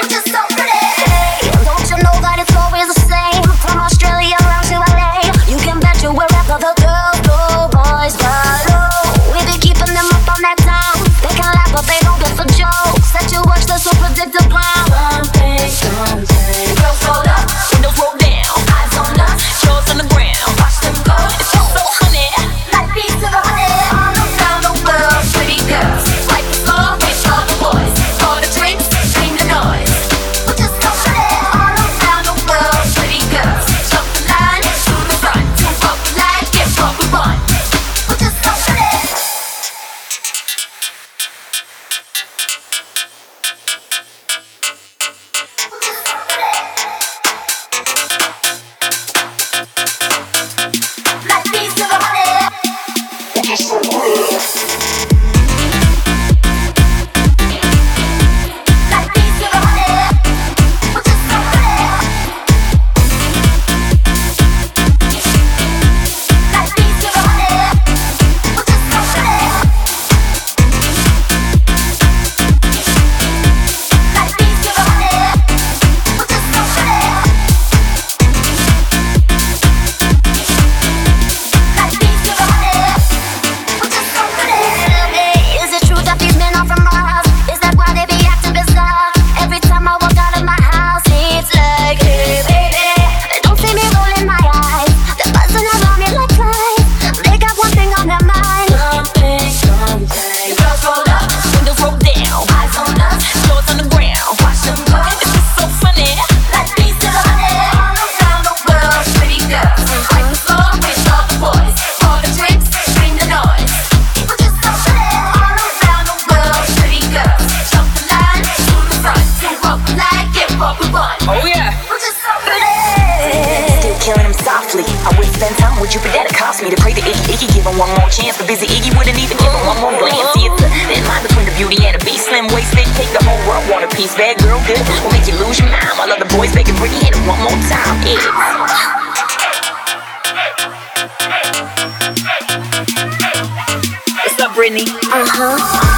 it. Just so pretty. Hey, don't you know that it's always the same? From Australia around to LA, you can bet you wherever the girls go, boys follow. We be keeping them up on that time. They can laugh, but they don't get the jokes. That you watch, they're so predictable. Something. Girls roll up, windows roll down, eyes on us, jaws on the ground. Watch them go. It's just so funny. Like bees to the honey. All around the world, pretty girls. Like the song, it's all the boys. All the drinks, scream the noise. We're just so pretty. All around the world, pretty girls. Jump the line, to the front. Do what we like, get what we want. We're just so pretty. Like bees to the honey. Like bees to the honey. We're just so pretty. Like bees to the honey. We're just so pretty. Like bees to the honey. We're just so pretty. Like bees to the honey. We're just so pretty. Is it true that these men are from Mars? Is that why they be acting bizarre? Every time I walk out of my house, it's like, hey baby. They don't see me rolling my eyes. They're buzzing around me like flies. They got one thing on their mind. Something. Girls roll up, windows roll down, eyes on us, jaws on the ground. Watch them go. It's just so funny. Like bees to the honey. All around the world, pretty girls. Like the song, with all the boys. All the drinks, scream the noise. We're just so pretty. All around the world, pretty girls. Jump the line, to the front. Do what we like, get what we want. Oh yeah. We're just so pretty. Still killing him softly. I wouldn't spend time with you, but that'd cost me to pray to Iggy. Give him one more chance, but busy Iggy wouldn't even give him one more glance. See, it's a thin line between the beauty and the beast. Slim waisted, take the whole world, want a piece. Bad girl, good, will make you lose your mind. While other boys begging, bring it in one more time. What's up, Brittany? Uh-huh.